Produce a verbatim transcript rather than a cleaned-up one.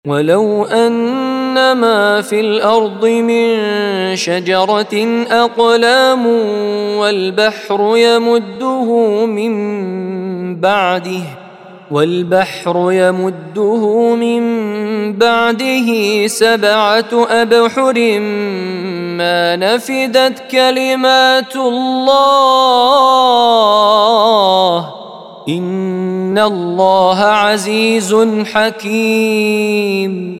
ولو أن ما في الأرض من شجرة أقلام والبحر يمده من بعده والبحر يمده من بعده سبعة أبحر ما نفدت كلمات الله إن الله عزيز حكيم.